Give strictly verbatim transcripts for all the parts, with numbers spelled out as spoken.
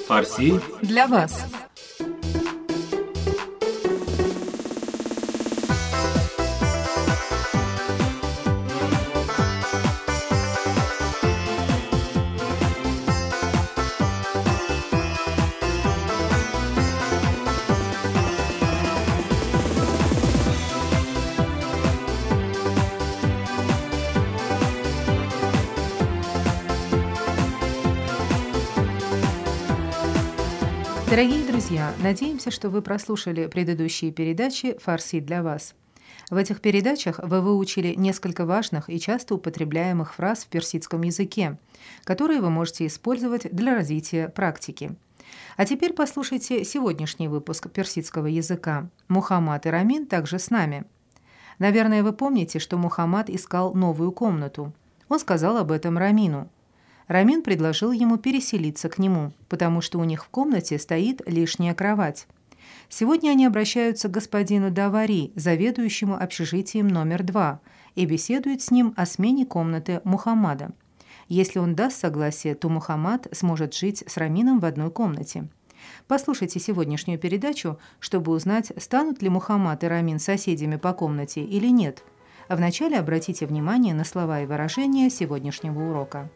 فارسی для вас. Дорогие друзья, надеемся, что вы прослушали предыдущие передачи «Фарси для вас». В этих передачах вы выучили несколько важных и часто употребляемых фраз в персидском языке, которые вы можете использовать для развития практики. А теперь послушайте сегодняшний выпуск персидского языка. Мухаммад и Рамин также с нами. Наверное, вы помните, что Мухаммад искал новую комнату. Он сказал об этом Рамину. Рамин предложил ему переселиться к нему, потому что у них в комнате стоит лишняя кровать. Сегодня они обращаются к господину Давари, заведующему общежитием номер два, и беседуют с ним о смене комнаты Мухаммада. Если он даст согласие, то Мухаммад сможет жить с Рамином в одной комнате. Послушайте сегодняшнюю передачу, чтобы узнать, станут ли Мухаммад и Рамин соседями по комнате или нет. А вначале обратите внимание на слова и выражения сегодняшнего урока.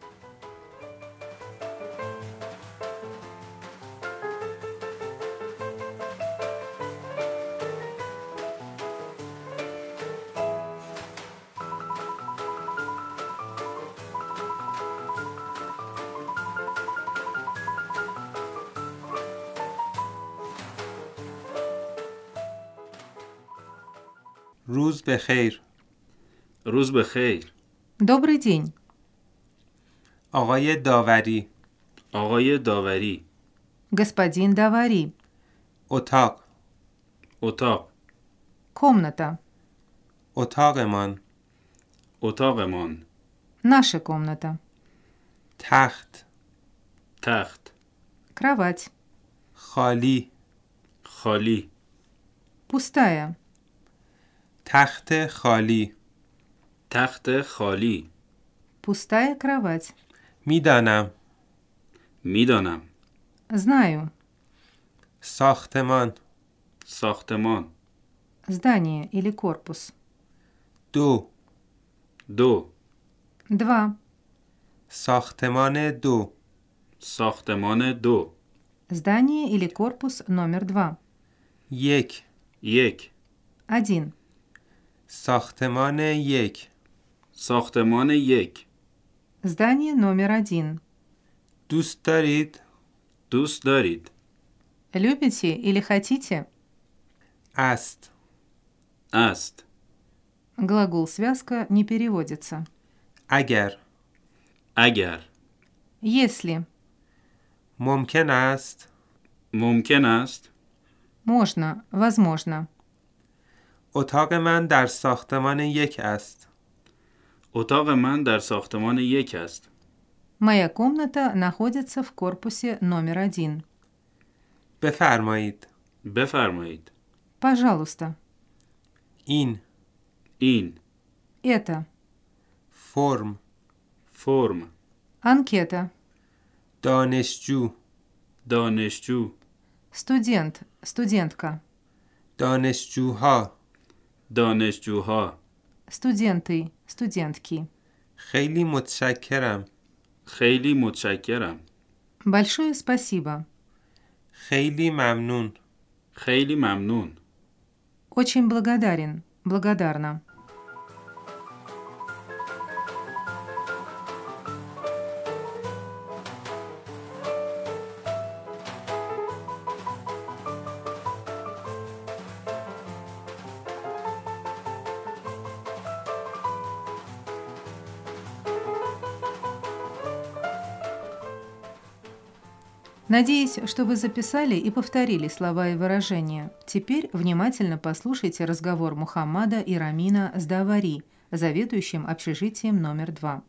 روز بخیر. روز بخیر. Добрый день. آقای داوری. آقای داوری. Господин Давари. اتاق. اتاق. Комната. اتاقمان. اتاقمان. Наша комната. تخت. تخت. Кровать. خالی. خالی. Пустая. تخت خالی. تخت خالی. Пустая кровать. میدانم. میدانم. Знаю. ساختمان. ساختمان. Здание или корпус. دو. دو. Два. ساختمان دو. ساختمان دو. Здание или корпус номер два. یک. یک. Один. ساختمان یک. ساختمان یک. Здание номер один. دوست دارید؟ دوست دارید؟ Любите или хотите? است. است. Глагол-связка не переводится. اگر. اگر. Если. ممکن است. ممکن است. Можно. Возможно. اتاق من در ساختمان یک است. اتاق من در ساختمان یک است. Моя комната находится в корпусе номер один. بفرمایید. بفرمایید. Пожалуйста. این. این. Это. فرم. فرم. Анкета. دانشجو. دانشجو. Студент. Студентка. دانشجوها. دانشجوها. Студенты. Студентки. خیلی متشکرم. خیلی متشکرم. Большое спасибо. خیلی ممنون. خیلی ممنون. Очень благодарен. Благодарна. Надеюсь, что вы записали и повторили слова и выражения. Теперь внимательно послушайте разговор Мухаммада и Рамина с Давари, заведующим общежитием номер два.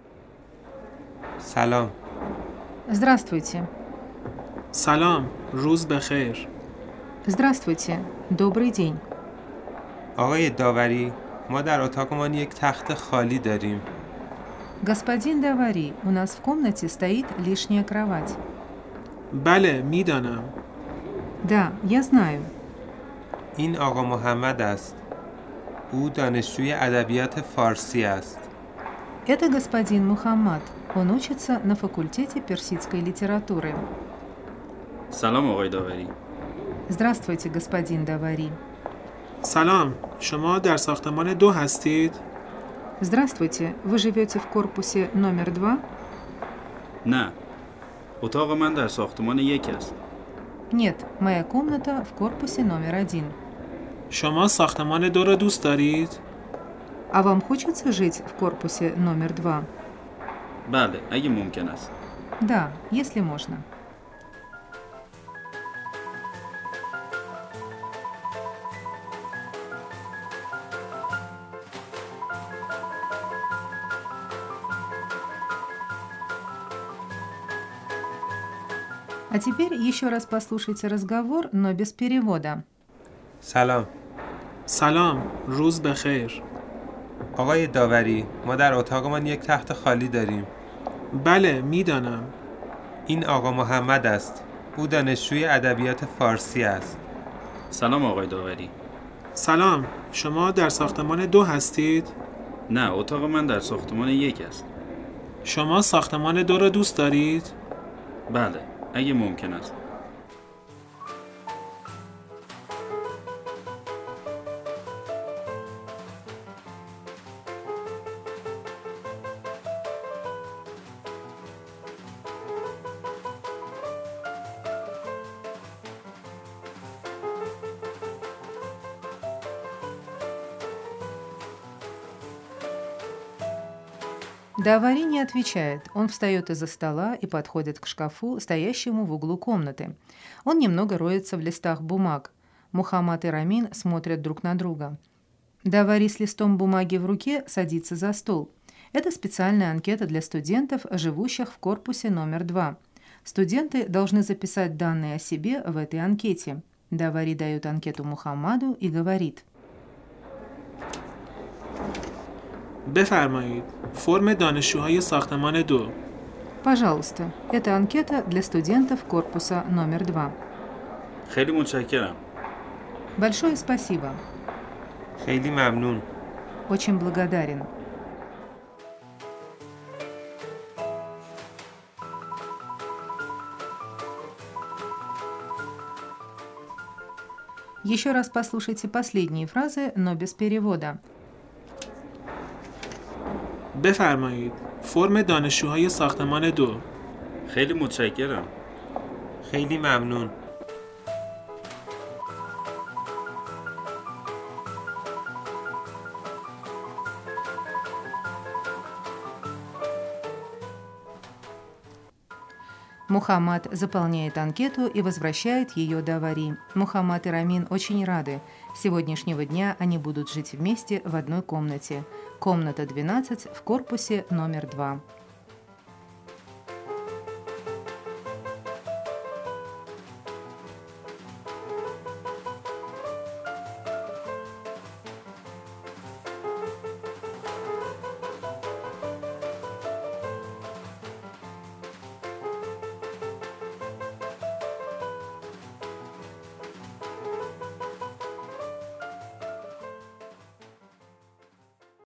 سلام. Здравствуйте. سلام. روز بخیر. Здравствуйте. Добрый день. آقای داوری، ما در اتاقمان یک تخت خالی داریم. Господин Давари, у нас в комнате стоит лишняя кровать. بله میدانم. Да, я знаю. این آقا محمد است. او دانشجوی ادبیات فارسی است. Это господин Мухаммад. Он учится на факультете персидской литературы. سلام آقای داوری. Здравствуйте, господин Давари. سلام، شما در ساختمان دو هستید؟ Здравствуйте, вы живете в корпусе номер два? نه. اتاق من در ساختمان یک است. Нет, моя комната в корпусе номер один. شما ساختمان دو را دوست دارید؟ А вам хочется жить в корпусе номер два? بله، اگه ممکن است. Да, если можно. А теперь еще раз послушайте разговор, но без перевода. سلام. سلام، روز بخیر. آقای داوری، ما در اتاقمان یک تخت خالی داریم. بله میدانم. این آقا محمد است. او دانشجوی ادبیات فارسی است. سلام آقای داوری. سلام، شما در ساختمان دو هستید؟ نه، اتاق من در ساختمان یک است. شما ساختمان دو را دوست دارید؟ بله، اگه ممکن است. Давари не отвечает. Он встает из-за стола и подходит к шкафу, стоящему в углу комнаты. Он немного роется в листах бумаг. Мухаммад и Рамин смотрят друг на друга. Давари с листом бумаги в руке садится за стол. Это специальная анкета для студентов, живущих в корпусе номер два. Студенты должны записать данные о себе в этой анкете. Давари дает анкету Мухаммаду и говорит: بفرمایید. فرم دانشجوهای ساختمان دو. Пожалуйста, это анкета для студентов корпуса номер два. خیلی متشکرم. Большое спасибо. خیلی ممنون. Очень благодарен. Еще раз послушайте последние фразы, но без перевода. بفرمایید. فرم دانشجوهای ساختمان دو. خیلی متشکرم. خیلی ممنون. Мухаммад заполняет анкету и возвращает ее Давари. Мухаммад и Рамин очень рады. С сегодняшнего дня они будут жить вместе в одной комнате. Комната двенадцать в корпусе номер два.